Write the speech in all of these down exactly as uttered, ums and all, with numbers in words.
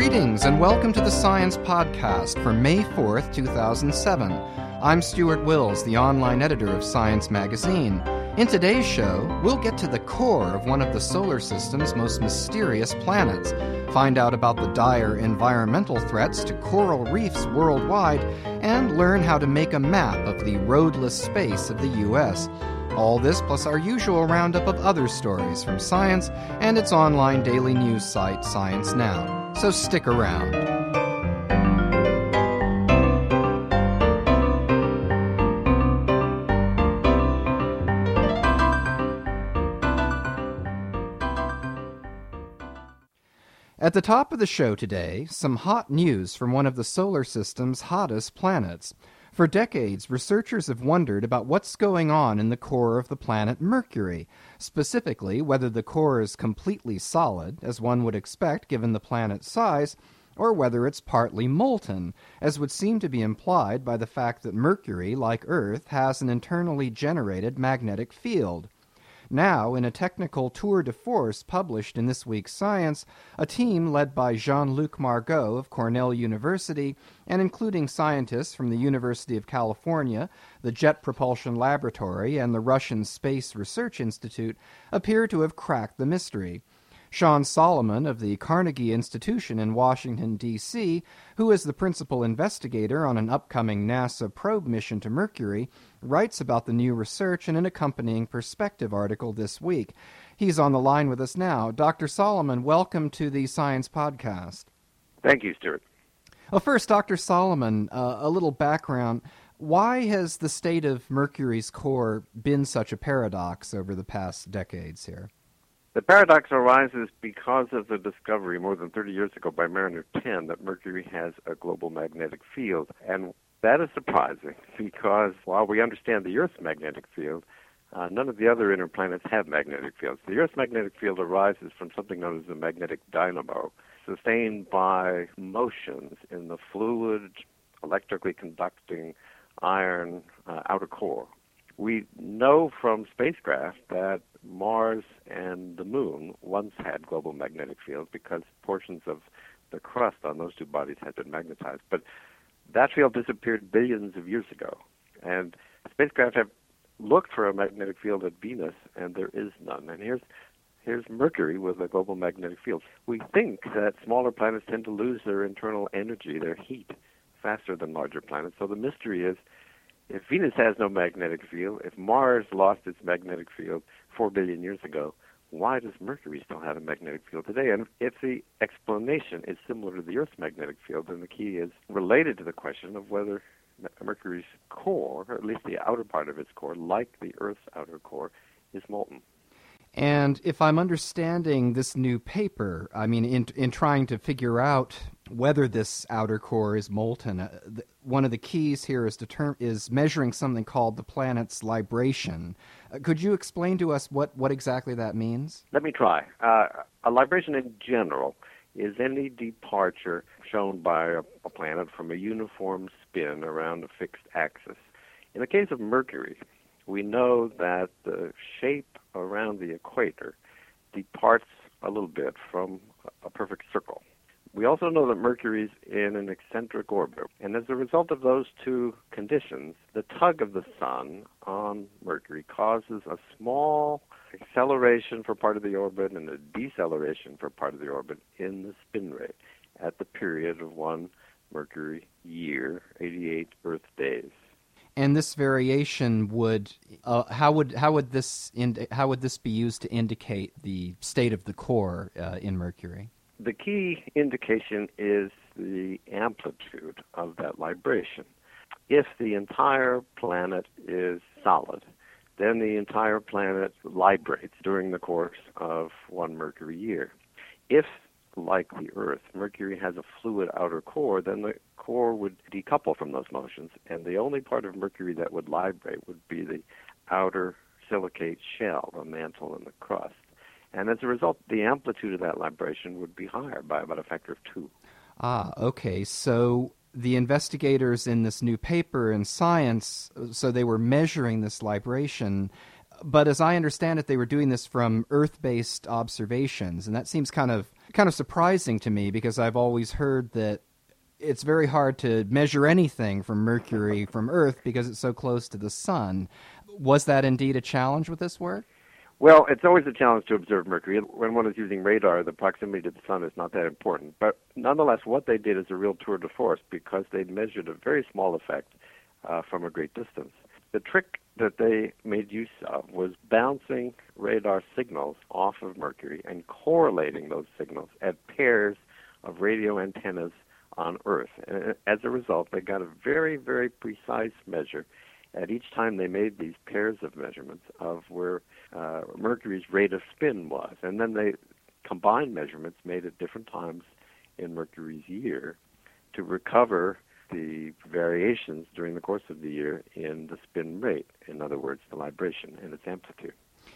Greetings and welcome to the Science Podcast for May fourth, two thousand seven. I'm Stuart Wills, the online editor of Science Magazine. In today's show, we'll get to the core of one of the solar system's most mysterious planets, find out about the dire environmental threats to coral reefs worldwide, and learn how to make a map of the roadless space of the U S All this plus our usual roundup of other stories from science and its online daily news site, Science Now. So stick around. At the top of the show today, some hot news from one of the solar system's hottest planets. For decades, researchers have wondered about what's going on in the core of the planet Mercury, specifically whether the core is completely solid, as one would expect given the planet's size, or whether it's partly molten, as would seem to be implied by the fact that Mercury, like Earth, has an internally generated magnetic field. Now, in a technical tour de force published in this week's Science, a team led by Jean-Luc Margot of Cornell University and including scientists from the University of California, the Jet Propulsion Laboratory, and the Russian Space Research Institute appear to have cracked the mystery. Sean Solomon of the Carnegie Institution in Washington, D C, who is the principal investigator on an upcoming NASA probe mission to Mercury, writes about the new research in an accompanying perspective article this week. He's on the line with us now. Doctor Solomon, welcome to the Science Podcast. Thank you, Stuart. Well, first, Doctor Solomon, uh, a little background. Why has the state of Mercury's core been such a paradox over the past decades here? The paradox arises because of the discovery more than thirty years ago by Mariner ten that Mercury has a global magnetic field. And that is surprising because while we understand the Earth's magnetic field, uh, none of the other inner planets have magnetic fields. The Earth's magnetic field arises from something known as the magnetic dynamo, sustained by motions in the fluid, electrically conducting iron uh, outer core. We know from spacecraft that Mars and the Moon once had global magnetic fields because portions of the crust on those two bodies had been magnetized. But that field disappeared billions of years ago. And spacecraft have looked for a magnetic field at Venus, and there is none. And here's here's Mercury with a global magnetic field. We think that smaller planets tend to lose their internal energy, their heat, faster than larger planets. So the mystery is, if Venus has no magnetic field, if Mars lost its magnetic field four billion years ago, why does Mercury still have a magnetic field today? And if the explanation is similar to the Earth's magnetic field, then the key is related to the question of whether Mercury's core, or at least the outer part of its core, like the Earth's outer core, is molten. And if I'm understanding this new paper, I mean, in in trying to figure out whether this outer core is molten, uh, th- one of the keys here is determ- is measuring something called the planet's libration. Uh, could you explain to us what, what exactly that means? Let me try. Uh, a libration in general is any departure shown by a, a planet from a uniform spin around a fixed axis. In the case of Mercury, we know that the shape around the equator departs a little bit from a perfect circle. We also know that Mercury's in an eccentric orbit, and as a result of those two conditions, the tug of the sun on Mercury causes a small acceleration for part of the orbit and a deceleration for part of the orbit in the spin rate at the period of one Mercury year, eighty-eight Earth days. And this variation would uh, how would how would this ind- how would this be used to indicate the state of the core uh, in Mercury? The key indication is the amplitude of that libration. If the entire planet is solid, then the entire planet librates during the course of one Mercury year. If, like the Earth, Mercury has a fluid outer core, then the core would decouple from those motions, and the only part of Mercury that would librate would be the outer silicate shell, the mantle and the crust. And as a result, the amplitude of that libration would be higher by about a factor of two. Ah, okay. So the investigators in this new paper in Science, so they were measuring this libration. But as I understand it, they were doing this from Earth-based observations, and that seems kind of kind of surprising to me because I've always heard that it's very hard to measure anything from Mercury from Earth because it's so close to the sun. Was that indeed a challenge with this work? Well, it's always a challenge to observe Mercury. When one is using radar, the proximity to the sun is not that important. But nonetheless, what they did is a real tour de force because they measured a very small effect uh, from a great distance. The trick that they made use of was bouncing radar signals off of Mercury and correlating those signals at pairs of radio antennas on Earth. And as a result, they got a very, very precise measure at each time they made these pairs of measurements of where uh, Mercury's rate of spin was. And then they combined measurements made at different times in Mercury's year to recover the variations during the course of the year in the spin rate, in other words, the libration and its amplitude.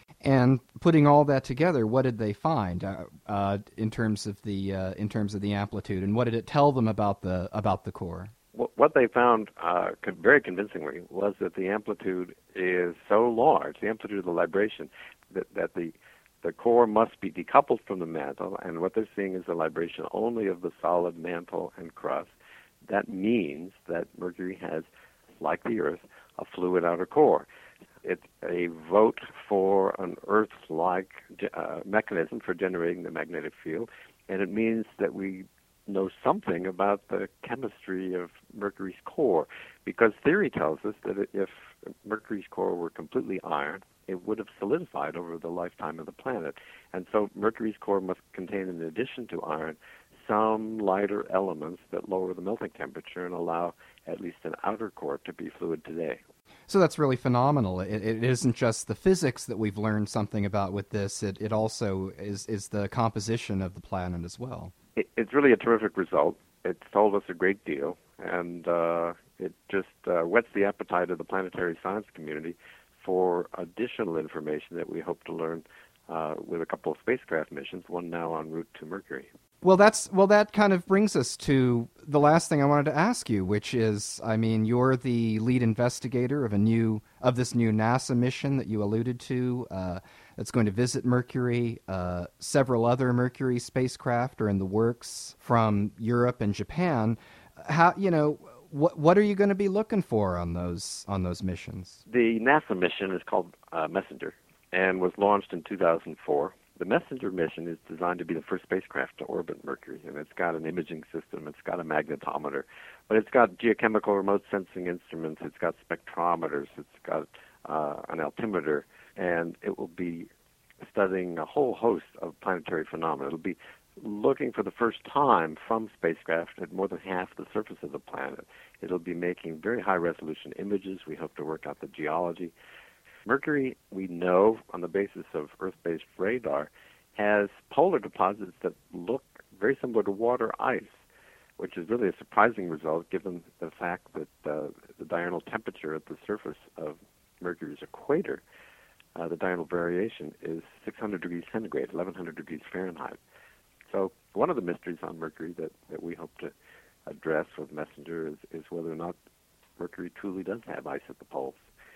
And putting all that together, what did they find uh, uh, in terms of the uh, in terms of the amplitude, and what did it tell them about the about the core? What they found uh, very convincingly was that the amplitude is so large, the amplitude of the libration, that, that the the core must be decoupled from the mantle, and what they're seeing is the libration only of the solid mantle and crust. That means that Mercury has, like the Earth, a fluid outer core. It's a vote for an Earth-like uh, mechanism for generating the magnetic field, and it means that we know something about the chemistry of Mercury's core, because theory tells us that if Mercury's core were completely iron, it would have solidified over the lifetime of the planet. And so Mercury's core must contain, in addition to iron, some lighter elements that lower the melting temperature and allow at least an outer core to be fluid today. So that's really phenomenal. It, it isn't just the physics that we've learned something about with this, it, it also is, is the composition of the planet as well. It, it's really a terrific result. It's told us a great deal, and uh, it just uh, whets the appetite of the planetary science community for additional information that we hope to learn uh, with a couple of spacecraft missions, one now en route to Mercury. Well, that's well. That kind of brings us to the last thing I wanted to ask you, which is, I mean, you're the lead investigator of a new of this new NASA mission that you alluded to. Uh, that's going to visit Mercury. Uh, several other Mercury spacecraft are in the works from Europe and Japan. How you know what what are you going to be looking for on those on those missions? The NASA mission is called uh, Messenger and was launched in two thousand four. The Messenger mission is designed to be the first spacecraft to orbit Mercury, and it's got an imaging system, it's got a magnetometer, but it's got geochemical remote sensing instruments, it's got spectrometers, it's got uh, an altimeter, and it will be studying a whole host of planetary phenomena. It'll be looking for the first time from spacecraft at more than half the surface of the planet. It'll be making very high-resolution images. We hope to work out the geology. Mercury, we know on the basis of Earth-based radar, has polar deposits that look very similar to water ice, which is really a surprising result given the fact that uh, the diurnal temperature at the surface of Mercury's equator, uh, the diurnal variation is six hundred degrees centigrade, eleven hundred degrees Fahrenheit. So one of the mysteries on Mercury that, that we hope to address with Messenger is, is whether or not Mercury truly does have ice at the poles.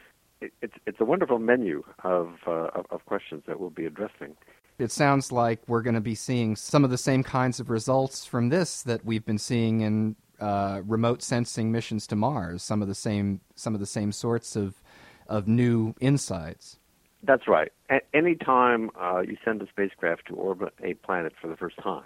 It's it's a wonderful menu of, uh, of of questions that we'll be addressing. It sounds like we're going to be seeing some of the same kinds of results from this that we've been seeing in uh, remote sensing missions to Mars. Some of the same some of the same sorts of of new insights. That's right. A- any time uh, you send a spacecraft to orbit a planet for the first time,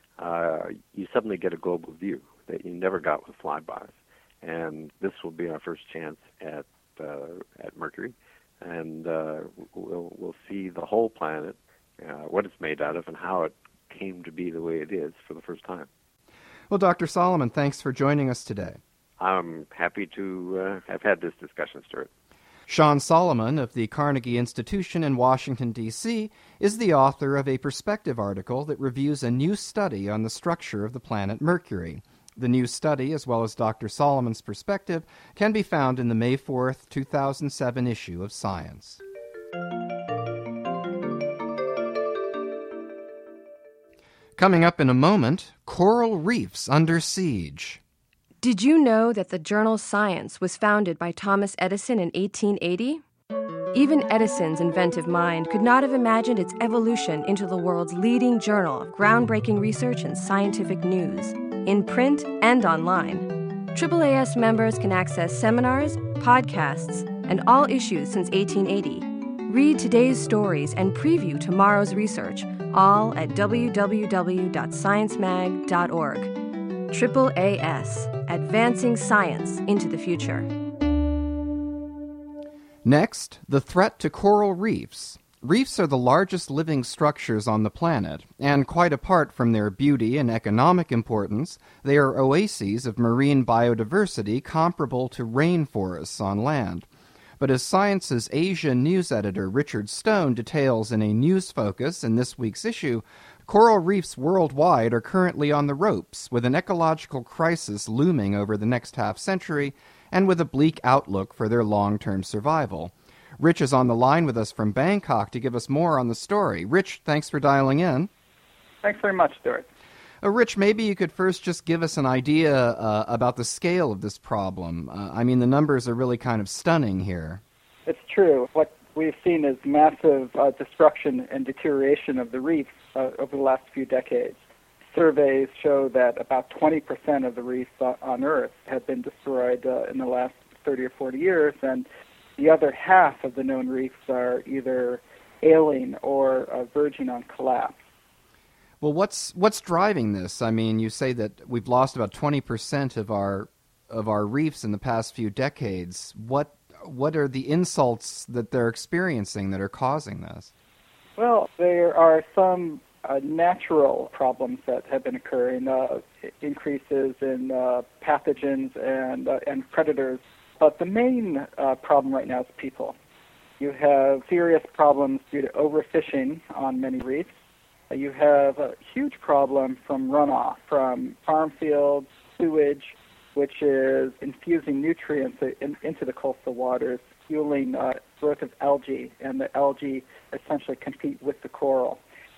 uh, you suddenly get a global view that you never got with flybys, and this will be our first chance at. Uh, at Mercury, and uh, we'll we'll see the whole planet, uh, what it's made out of, and how it came to be the way it is for the first time. Well, Doctor Solomon, thanks for joining us today. I'm happy to uh, have had this discussion, Stuart. Sean Solomon of the Carnegie Institution in Washington, D C, is the author of a perspective article that reviews a new study on the structure of the planet Mercury. The new study, as well as Doctor Solomon's perspective, can be found in the May fourth, two thousand seven issue of Science. Coming up in a moment, coral reefs under siege. Did you know that the journal Science was founded by Thomas Edison in eighteen eighty? Even Edison's inventive mind could not have imagined its evolution into the world's leading journal of groundbreaking research and scientific news, in print and online. Triple A S members can access seminars, podcasts, and all issues since eighteen eighty. Read today's stories and preview tomorrow's research, all at w w w dot science mag dot org. Triple A S, advancing science into the future. Next, the threat to coral reefs. Reefs are the largest living structures on the planet, and quite apart from their beauty and economic importance, they are oases of marine biodiversity comparable to rainforests on land. But as Science's Asia news editor Richard Stone details in a news focus in this week's issue, coral reefs worldwide are currently on the ropes, with an ecological crisis looming over the next half-century, and with a bleak outlook for their long-term survival. Rich is on the line with us from Bangkok to give us more on the story. Rich, thanks for dialing in. Thanks very much, Stuart. Uh, Rich, maybe you could first just give us an idea uh, about the scale of this problem. Uh, I mean, the numbers are really kind of stunning here. It's true. What we've seen is massive uh, destruction and deterioration of the reefs uh, over the last few decades. Surveys show that about twenty percent of the reefs on Earth have been destroyed uh, in the last thirty or forty years, and the other half of the known reefs are either ailing or uh, verging on collapse. Well, what's what's driving this? I mean, you say that we've lost about twenty percent of our of our reefs in the past few decades. What what are the insults that they're experiencing that are causing this? Well, there are some Uh, natural problems that have been occurring, uh, increases in uh, pathogens and uh, and predators. But the main uh, problem right now is people. You have serious problems due to overfishing on many reefs. Uh, you have a huge problem from runoff from farm fields, sewage, which is infusing nutrients in, into the coastal waters, fueling uh, growth of algae, and the algae essentially compete with the coral.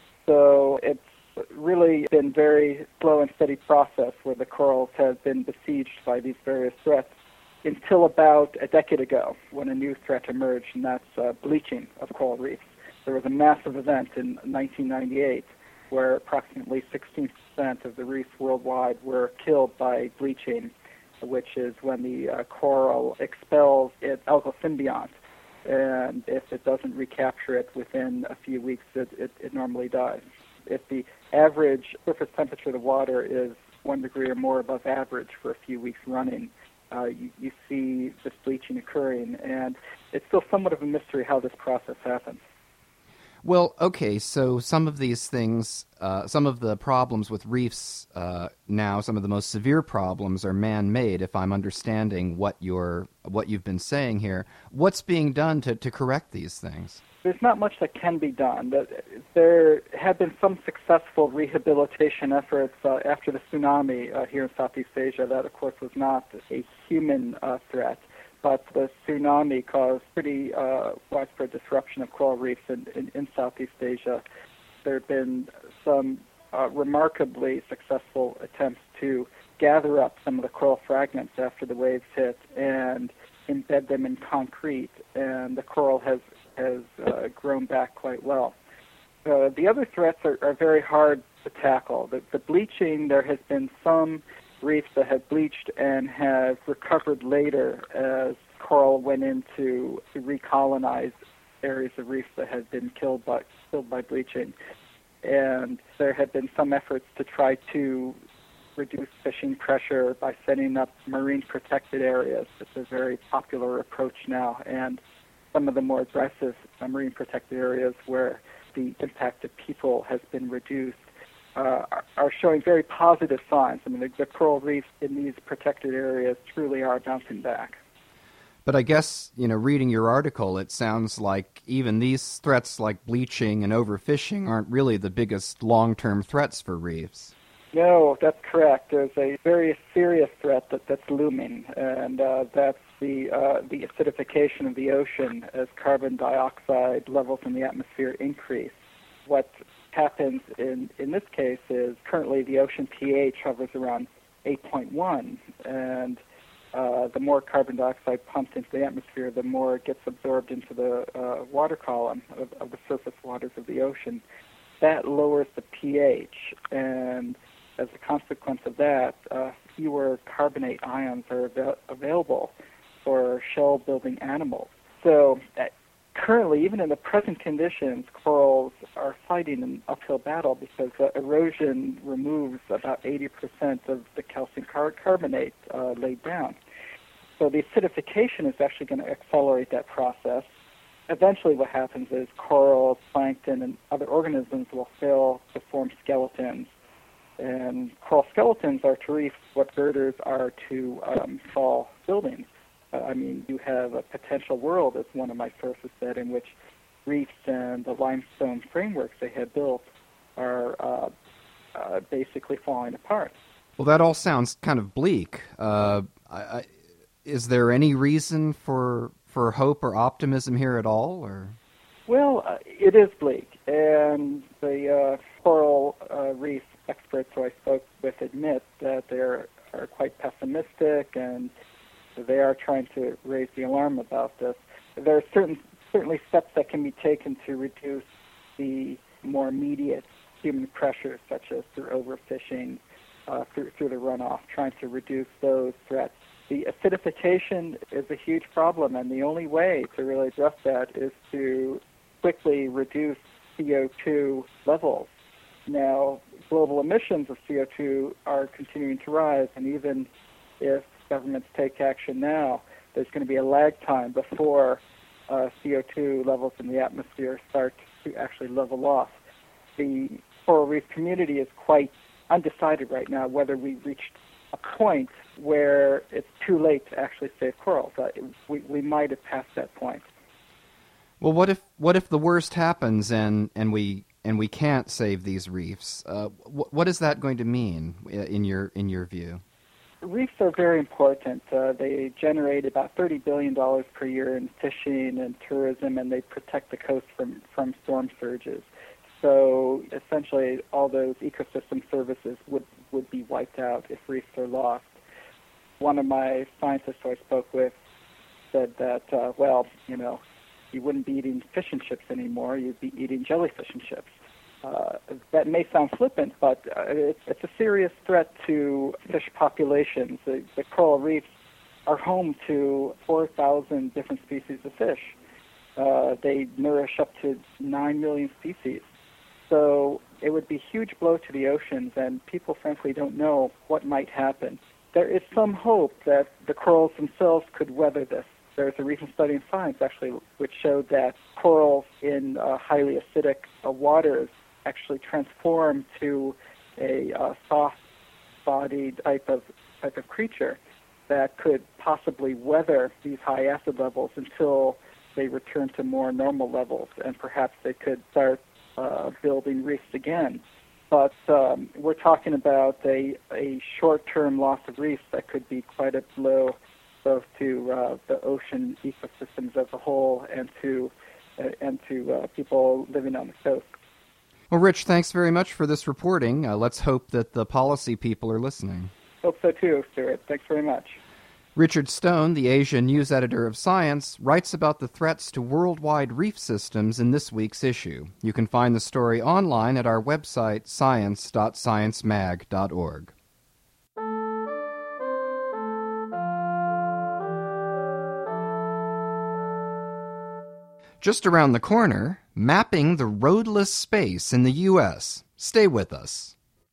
So it's really been a very slow and steady process where the corals have been besieged by these various threats until about a decade ago when a new threat emerged, and that's uh, bleaching of coral reefs. There was a massive event in nineteen ninety-eight where approximately sixteen percent of the reefs worldwide were killed by bleaching, which is when the uh, coral expels its algal symbiont. And if it doesn't recapture it within a few weeks, it, it, it normally dies. If the average surface temperature of the water is one degree or more above average for a few weeks running, uh, you, you see this bleaching occurring. And it's still somewhat of a mystery how this process happens. Well, okay, so some of these things, uh, some of the problems with reefs uh, now, some of the most severe problems are man-made, if I'm understanding what you're, what you've been saying here. What's being done to, to correct these things? There's not much that can be done. There have been some successful rehabilitation efforts uh, after the tsunami uh, here in Southeast Asia. That, of course, was not a human uh, threat. But the tsunami caused pretty uh, widespread disruption of coral reefs in, in, in Southeast Asia. There have been some uh, remarkably successful attempts to gather up some of the coral fragments after the waves hit and embed them in concrete, and the coral has, has uh, grown back quite well. Uh, the other threats are, are very hard to tackle. The, the bleaching, there has been some reefs that have bleached and have recovered later as coral went in to, to recolonize areas of reefs that had been killed by killed by bleaching. And there have been some efforts to try to reduce fishing pressure by setting up marine protected areas. It's a very popular approach now, and some of the more aggressive marine protected areas where the impact of people has been reduced Uh, are, are showing very positive signs. I mean, the, the coral reefs in these protected areas truly are bouncing back. But I guess, you know, reading your article, it sounds like even these threats like bleaching and overfishing aren't really the biggest long-term threats for reefs. No, that's correct. There's a very serious threat that, that's looming, and uh, that's the uh, the acidification of the ocean as carbon dioxide levels in the atmosphere increase. What happens in, in this case is currently the ocean pH hovers around eight point one, and uh, the more carbon dioxide pumped into the atmosphere, the more it gets absorbed into the uh, water column of, of the surface waters of the ocean. That lowers the pH, and as a consequence of that, uh, fewer carbonate ions are av- available for shell-building animals. So uh, currently, even in the present conditions, corals are fighting an uphill battle because uh, erosion removes about eighty percent of the calcium car- carbonate uh, laid down. So the acidification is actually going to accelerate that process. Eventually what happens is corals, plankton, and other organisms will fail to form skeletons. And coral skeletons are to reefs what girders are to um, tall buildings. Uh, I mean, you have a potential world, as one of my sources said, in which reefs and the limestone frameworks they had built are uh, uh, basically falling apart. Well, that all sounds kind of bleak. Uh, I, I, is there any reason for for hope or optimism here at all? Or Well, uh, it is bleak, and the uh, coral uh, reef experts who I spoke with admit that they are quite pessimistic, and they are trying to raise the alarm about this. There are certain certainly steps that can be taken to reduce the more immediate human pressures, such as through overfishing, uh, through, through the runoff, trying to reduce those threats. The acidification is a huge problem, and the only way to really address that is to quickly reduce C O two levels. Now, global emissions of C O two are continuing to rise, and even if governments take action now, there's going to be a lag time before uh, C O two levels in the atmosphere start to actually level off. The coral reef community is quite undecided right now whether we've reached a point where it's too late to actually save corals. Uh, we, we might have passed that point. Well, what if what if the worst happens and, and we and we can't save these reefs? Uh, wh- what is that going to mean in your in your view? Reefs are very important. Uh, they generate about thirty billion dollars per year in fishing and tourism, and they protect the coast from, from storm surges. So essentially all those ecosystem services would, would be wiped out if reefs are lost. One of my scientists who I spoke with said that, uh, well, you know, you wouldn't be eating fish and chips anymore, you'd be eating jellyfish and chips. Uh, that may sound flippant, but uh, it's, it's a serious threat to fish populations. The, the coral reefs are home to four thousand different species of fish. Uh, they nourish up to nine million species. So it would be a huge blow to the oceans, and people frankly don't know what might happen. There is some hope that the corals themselves could weather this. There's a recent study in Science, actually, which showed that corals in uh, highly acidic uh, waters actually transform to a uh, soft-bodied type of type of creature that could possibly weather these high acid levels until they return to more normal levels, and perhaps they could start uh, building reefs again. But um, we're talking about a, a short-term loss of reefs that could be quite a blow both to uh, the ocean ecosystems as a whole and to uh, and to uh, people living on the coast. Well, Rich, thanks very much for this reporting. Uh, let's hope that the policy people are listening. Hope so too, Stuart. Thanks very much. Richard Stone, the Asia news editor of Science, writes about the threats to worldwide reef systems in this week's issue. You can find the story online at our website, science dot science mag dot org. Just around the corner, mapping the roadless space in the U S. Stay with us.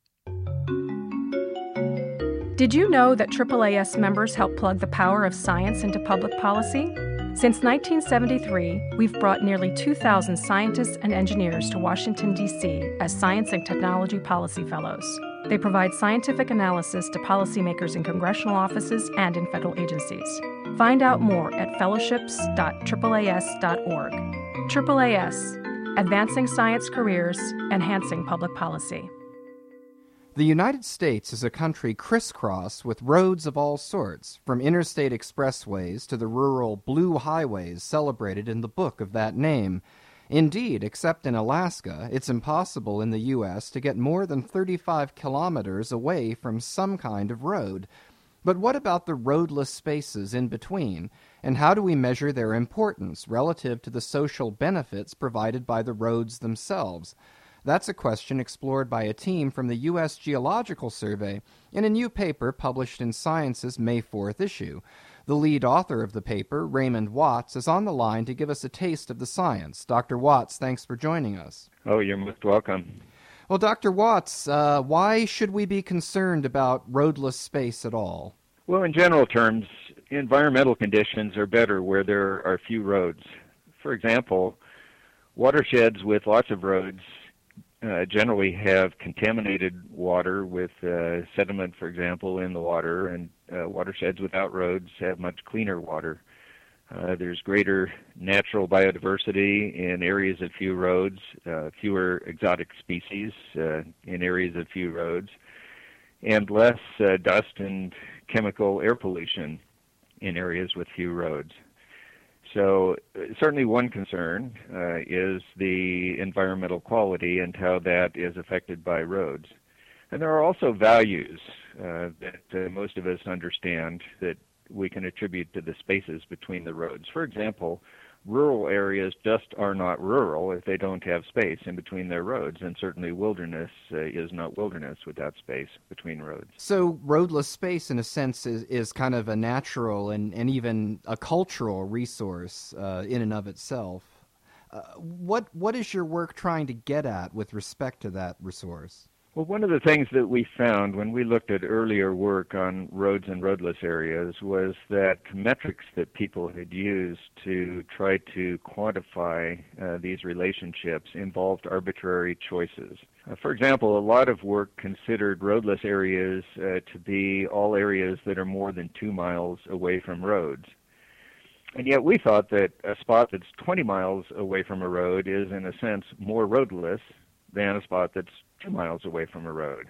Did you know that triple A S members help plug the power of science into public policy? Since nineteen seventy-three, we've brought nearly two thousand scientists and engineers to Washington, D C as Science and Technology Policy Fellows. They provide scientific analysis to policymakers in congressional offices and in federal agencies. Find out more at fellowships dot triple A S dot org. triple A S, advancing science careers, enhancing public policy. The United States is a country crisscrossed with roads of all sorts, from interstate expressways to the rural blue highways celebrated in the book of that name. Indeed, except in Alaska, it's impossible in the U S to get more than thirty-five kilometers away from some kind of road. But what about the roadless spaces in between, and how do we measure their importance relative to the social benefits provided by the roads themselves? That's a question explored by a team from the U S Geological Survey in a new paper published in Science's May fourth issue. The lead author of the paper, Raymond Watts, is on the line to give us a taste of the science. Doctor Watts, thanks for joining us. Oh, you're most welcome. Well, Doctor Watts, uh, why should we be concerned about roadless space at all? Well, in general terms, environmental conditions are better where there are few roads. For example, watersheds with lots of roads uh, generally have contaminated water with uh, sediment, for example, in the water, and uh, watersheds without roads have much cleaner water. Uh, there's greater natural biodiversity in areas of few roads, uh, fewer exotic species uh, in areas of few roads, and less uh, dust and chemical air pollution in areas with few roads. So uh, certainly one concern uh, is the environmental quality and how that is affected by roads. And there are also values uh, that uh, most of us understand that we can attribute to the spaces between the roads. For example, rural areas just are not rural if they don't have space in between their roads, and certainly wilderness uh, is not wilderness without space between roads. So roadless space, in a sense, is, is kind of a natural and, and even a cultural resource uh, in and of itself. Uh, what what is your work trying to get at with respect to that resource? Well, one of the things that we found when we looked at earlier work on roads and roadless areas was that metrics that people had used to try to quantify uh, these relationships involved arbitrary choices. Uh, for example, a lot of work considered roadless areas uh, to be all areas that are more than two miles away from roads. And yet we thought that a spot that's twenty miles away from a road is, in a sense, more roadless than a spot that's two miles away from a road.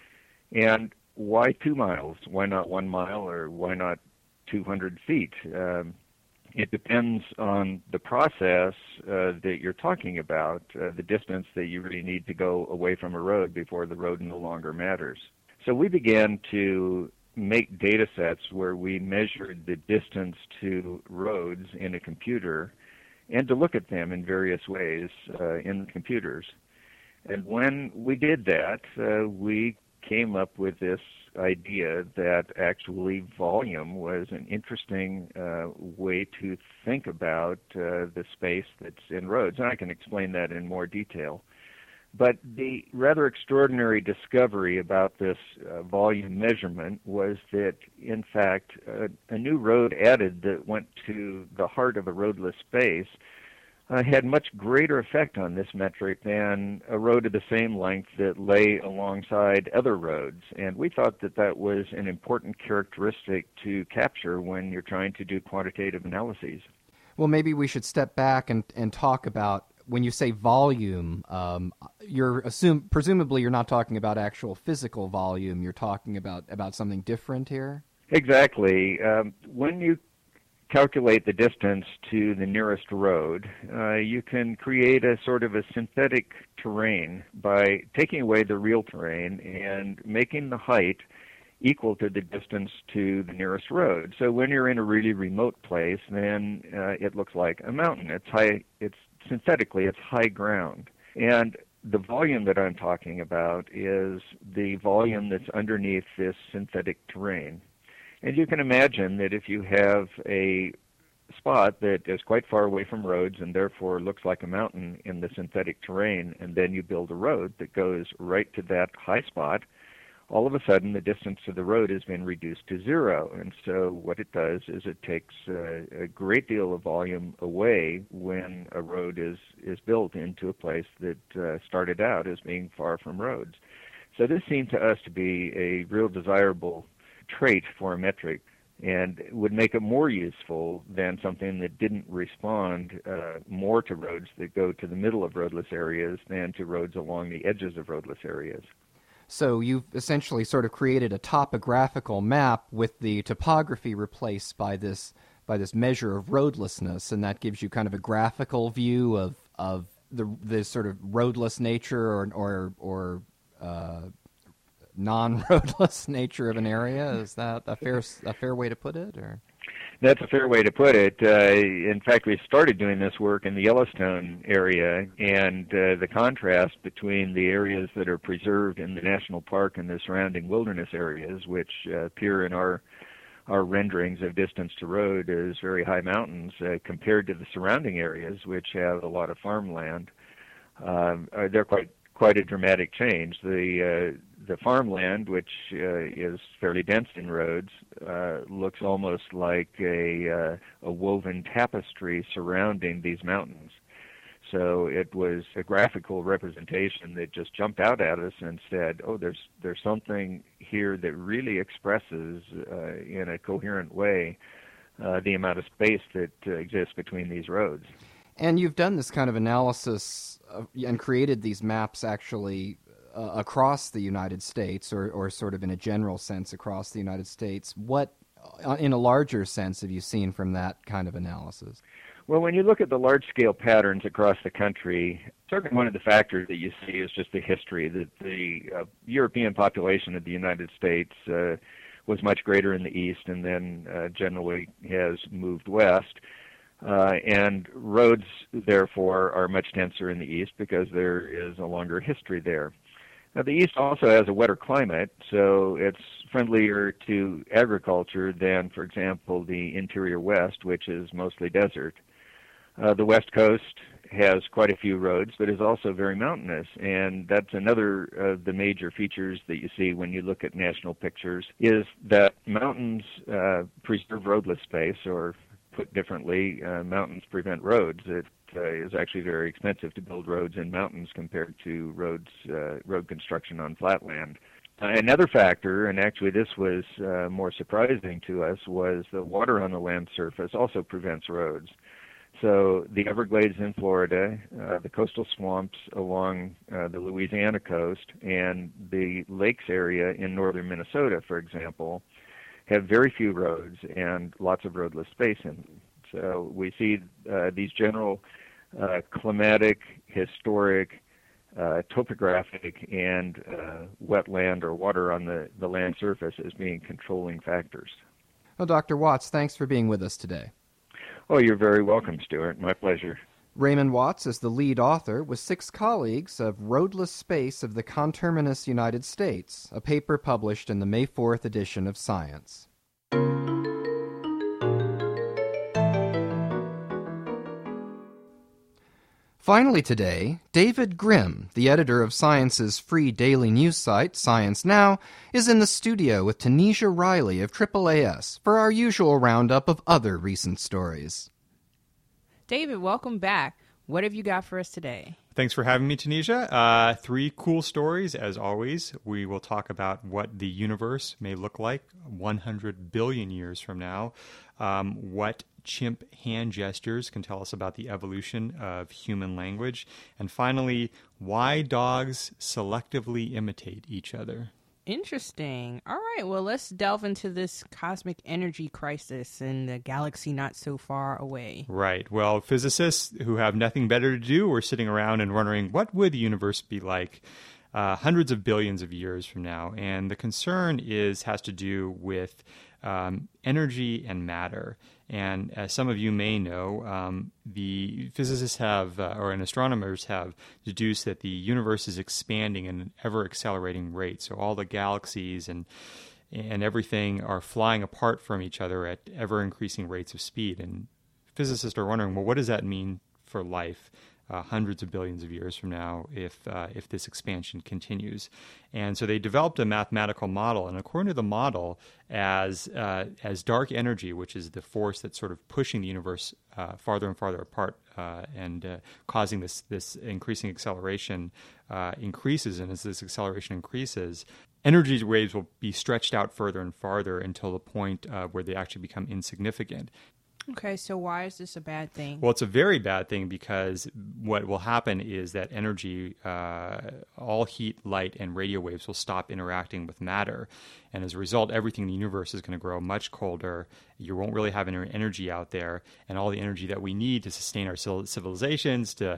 And why two miles? Why not one mile, or why not two hundred feet? Um, it depends on the process uh, that you're talking about, uh, the distance that you really need to go away from a road before the road no longer matters. So we began to make data sets where we measured the distance to roads in a computer and to look at them in various ways uh, in the computers. And when we did that, uh, we came up with this idea that actually volume was an interesting uh, way to think about uh, the space that's in roads. And I can explain that in more detail. But the rather extraordinary discovery about this uh, volume measurement was that, in fact, uh, a new road added that went to the heart of a roadless space Uh, had much greater effect on this metric than a road of the same length that lay alongside other roads. And we thought that that was an important characteristic to capture when you're trying to do quantitative analyses. Well, maybe we should step back and, and talk about, when you say volume, um, you're assume, presumably you're not talking about actual physical volume. You're talking about, about something different here? Exactly. Um, when you calculate the distance to the nearest road, uh, you can create a sort of a synthetic terrain by taking away the real terrain and making the height equal to the distance to the nearest road. So when you're in a really remote place, then uh, it looks like a mountain. It's high. It's synthetically, it's high ground. And the volume that I'm talking about is the volume that's underneath this synthetic terrain. And you can imagine that if you have a spot that is quite far away from roads and therefore looks like a mountain in the synthetic terrain, and then you build a road that goes right to that high spot, all of a sudden the distance to the road has been reduced to zero. And so what it does is it takes uh, a great deal of volume away when a road is, is built into a place that uh, started out as being far from roads. So this seemed to us to be a real desirable trait for a metric, and would make it more useful than something that didn't respond uh, more to roads that go to the middle of roadless areas than to roads along the edges of roadless areas. So you've essentially sort of created a topographical map with the topography replaced by this by this measure of roadlessness, and that gives you kind of a graphical view of of the the sort of roadless nature or or or uh, non-roadless nature of an area. Is that a fair a fair way to put it, or? That's a fair way to put it. Uh, in fact, we started doing this work in the Yellowstone area, and uh, the contrast between the areas that are preserved in the national park and the surrounding wilderness areas, which uh, appear in our our renderings of distance to road as very high mountains, uh, compared to the surrounding areas, which have a lot of farmland. Um, uh, they're quite quite a dramatic change. The uh, the farmland, which uh, is fairly dense in roads, uh, looks almost like a uh, a woven tapestry surrounding these mountains. So it was a graphical representation that just jumped out at us and said, "Oh, there's there's something here that really expresses uh, in a coherent way uh, the amount of space that uh, exists between these roads." And you've done this kind of analysis of, and created these maps actually uh, across the United States, or, or sort of in a general sense across the United States. What, uh, in a larger sense, have you seen from that kind of analysis? Well, when you look at the large-scale patterns across the country, certainly one of the factors that you see is just the history, that the uh, European population of the United States uh, was much greater in the east and then uh, generally has moved west. Uh, and roads, therefore, are much denser in the east because there is a longer history there. Now, the east also has a wetter climate, so it's friendlier to agriculture than, for example, the interior west, which is mostly desert. Uh, the west coast has quite a few roads, but is also very mountainous, and that's another of the major features that you see when you look at national pictures, is that mountains uh, preserve roadless space, or put differently, uh, mountains prevent roads. It uh, is actually very expensive to build roads in mountains compared to roads, uh, road construction on flatland. Uh, another factor, and actually this was uh, more surprising to us, was the water on the land surface also prevents roads. So the Everglades in Florida, uh, the coastal swamps along uh, the Louisiana coast, and the lakes area in northern Minnesota, for example, have very few roads and lots of roadless space in them. So we see uh, these general uh, climatic, historic, uh, topographic, and uh, wetland or water on the, the land surface as being controlling factors. Well, Doctor Watts, thanks for being with us today. Oh, you're very welcome, Stuart. My pleasure. Raymond Watts is the lead author with six colleagues of Roadless Space of the Conterminous United States, a paper published in the May fourth edition of Science. Finally today, David Grimm, the editor of Science's free daily news site, Science Now, is in the studio with Tanisha Riley of triple A S for our usual roundup of other recent stories. David, welcome back. What have you got for us today? Thanks for having me, Tanisha. Uh, three cool stories, as always. We will talk about what the universe may look like one hundred billion years from now, um, what chimp hand gestures can tell us about the evolution of human language, and finally, why dogs selectively imitate each other. Interesting. All right, well, let's delve into this cosmic energy crisis in the galaxy not so far away. Right. Well, physicists who have nothing better to do are sitting around and wondering, what would the universe be like uh, hundreds of billions of years from now? And the concern is has to do with um, energy and matter. And as some of you may know, um, the physicists have, uh, or and astronomers have deduced that the universe is expanding at an ever-accelerating rate. So all the galaxies and and everything are flying apart from each other at ever-increasing rates of speed. And physicists are wondering, well, what does that mean for life uh, hundreds of billions of years from now if uh, if this expansion continues? And so they developed a mathematical model, and according to the model, as uh, as dark energy, which is the force that's sort of pushing the universe uh, farther and farther apart uh, and uh, causing this this increasing acceleration uh, increases, and as this acceleration increases, energy waves will be stretched out further and farther until the point uh, where they actually become insignificant. Okay, so why is this a bad thing? Well, it's a very bad thing because what will happen is that energy, uh, all heat, light, and radio waves will stop interacting with matter. And as a result, everything in the universe is going to grow much colder. You won't really have any energy out there. And all the energy that we need to sustain our civilizations, to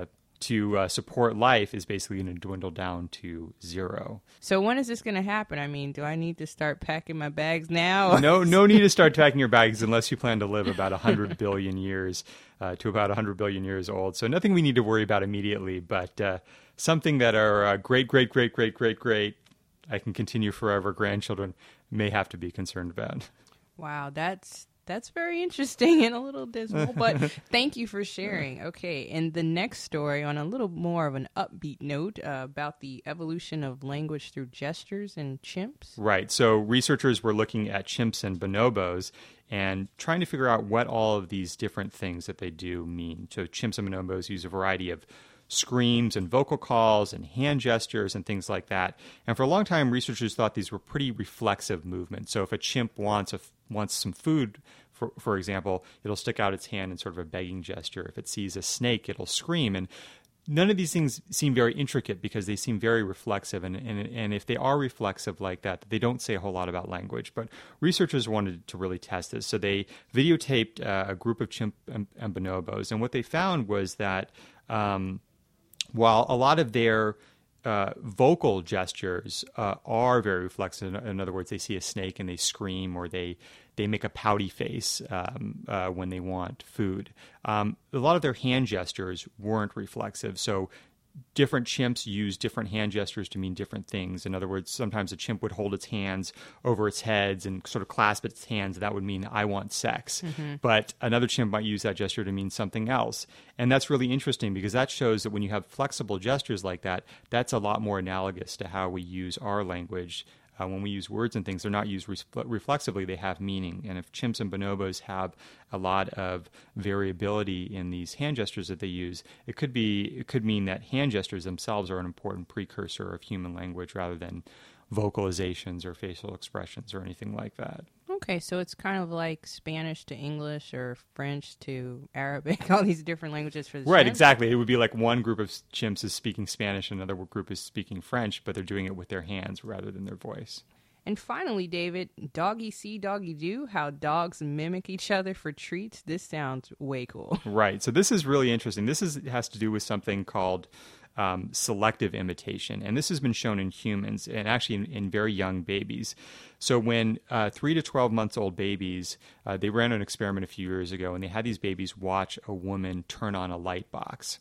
to uh, support life is basically going to dwindle down to zero. So when is this going to happen? I mean, do I need to start packing my bags now? No, no need to start packing your bags unless you plan to live about one hundred billion years uh, to about one hundred billion years old. So nothing we need to worry about immediately, but uh, something that our uh, great, great, great, great, great, great, I can continue forever, grandchildren may have to be concerned about. Wow, that's that's very interesting and a little dismal, but thank you for sharing. Okay, and the next story on a little more of an upbeat note uh, about the evolution of language through gestures in chimps. Right. So researchers were looking at chimps and bonobos and trying to figure out what all of these different things that they do mean. So chimps and bonobos use a variety of screams and vocal calls and hand gestures and things like that. And for a long time, researchers thought these were pretty reflexive movements. So if a chimp wants a, wants some food, for, for example, it'll stick out its hand in sort of a begging gesture. If it sees a snake, it'll scream. And none of these things seem very intricate because they seem very reflexive. And, and, and if they are reflexive like that, they don't say a whole lot about language. But researchers wanted to really test this. So they videotaped uh, a group of chimp and, and bonobos. And what they found was that um, while a lot of their uh, vocal gestures uh, are very reflexive, in other words, they see a snake and they scream, or they they make a pouty face um, uh, when they want food. Um, a lot of their hand gestures weren't reflexive, so different chimps use different hand gestures to mean different things. In other words, sometimes a chimp would hold its hands over its heads and sort of clasp its hands. That would mean, I want sex. Mm-hmm. But another chimp might use that gesture to mean something else. And that's really interesting because that shows that when you have flexible gestures like that, that's a lot more analogous to how we use our language. Uh, when we use words and things, they're not used re- reflexively, they have meaning. And if chimps and bonobos have a lot of variability in these hand gestures that they use, it could be it could mean that hand gestures themselves are an important precursor of human language rather than vocalizations or facial expressions or anything like that. Okay, so it's kind of like Spanish to English or French to Arabic, all these different languages for the Right, chimps. Exactly. It would be like one group of chimps is speaking Spanish, another group is speaking French, but they're doing it with their hands rather than their voice. And finally, David, doggy see, doggy do, how dogs mimic each other for treats. This sounds way cool. Right. So this is really interesting. This is has to do with something called um, selective imitation. And this has been shown in humans and actually in, in very young babies. So when uh, three to twelve months old babies, uh, they ran an experiment a few years ago, and they had these babies watch a woman turn on a light box.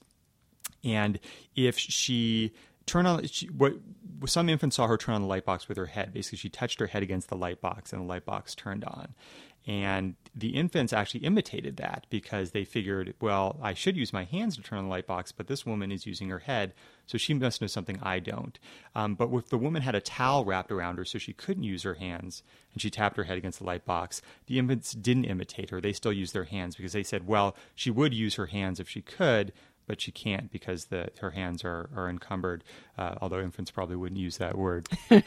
And if she turn on, she, what some infants saw her turn on the light box with her head. Basically, she touched her head against the light box, and the light box turned on. And the infants actually imitated that because they figured, well, I should use my hands to turn on the light box, but this woman is using her head, so she must know something I don't. Um, but if the woman had a towel wrapped around her so she couldn't use her hands, and she tapped her head against the light box, the infants didn't imitate her. They still used their hands because they said, well, she would use her hands if she could, but she can't because the, her hands are, are encumbered, uh, although infants probably wouldn't use that word.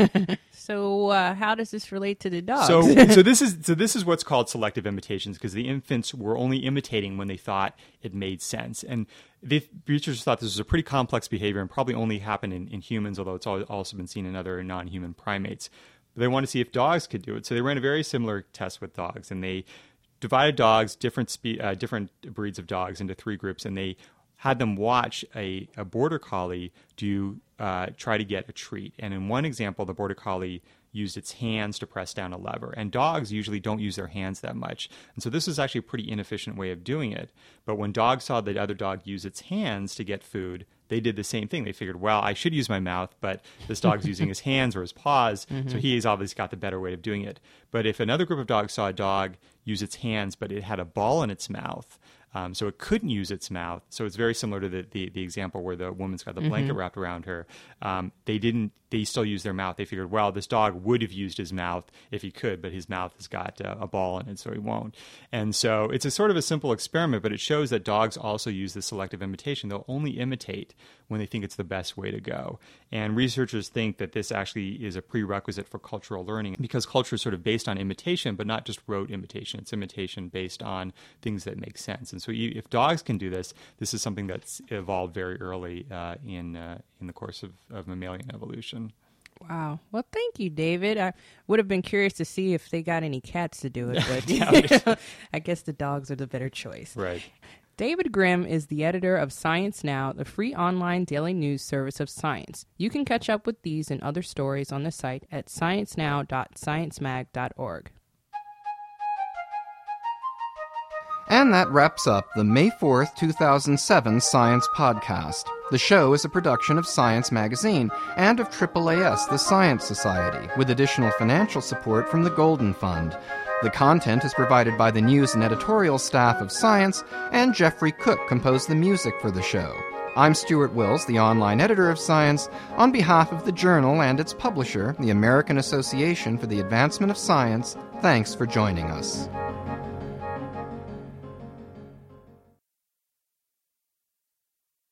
So uh, how does this relate to the dogs? So, so this is so this is what's called selective imitations because the infants were only imitating when they thought it made sense. And the researchers thought this was a pretty complex behavior and probably only happened in, in humans, although it's also been seen in other non-human primates. But they wanted to see if dogs could do it. So they ran a very similar test with dogs, and they divided dogs, different spe- uh, different breeds of dogs, into three groups, and they had them watch a, a border collie do uh, try to get a treat. And in one example, the border collie used its hands to press down a lever. And dogs usually don't use their hands that much. And so this is actually a pretty inefficient way of doing it. But when dogs saw the other dog use its hands to get food, they did the same thing. They figured, well, I should use my mouth, but this dog's using his hands or his paws, mm-hmm. so he's obviously got the better way of doing it. But if another group of dogs saw a dog use its hands, but it had a ball in its mouth, Um, so it couldn't use its mouth. So it's very similar to the, the, the example where the woman's got the blanket mm-hmm. wrapped around her. Um, they didn't. They still use their mouth. They figured, well, this dog would have used his mouth if he could, but his mouth has got uh, a ball in it, so he won't. And so it's a sort of a simple experiment, but it shows that dogs also use this selective imitation. They'll only imitate when they think it's the best way to go. And researchers think that this actually is a prerequisite for cultural learning because culture is sort of based on imitation, but not just rote imitation. It's imitation based on things that make sense. And so if dogs can do this, this is something that's evolved very early uh, in uh, in the course of, of mammalian evolution. Wow. Well, thank you, David. I would have been curious to see if they got any cats to do it, but yeah, I guess the dogs are the better choice. Right. David Grimm is the editor of Science Now, the free online daily news service of science. You can catch up with these and other stories on the site at science now dot science mag dot org. And that wraps up the May fourth, two thousand seven Science Podcast. The show is a production of Science Magazine and of triple A S, the Science Society, with additional financial support from the Golden Fund. The content is provided by the news and editorial staff of Science, and Jeffrey Cook composed the music for the show. I'm Stuart Wills, the online editor of Science. On behalf of the journal and its publisher, the American Association for the Advancement of Science, thanks for joining us.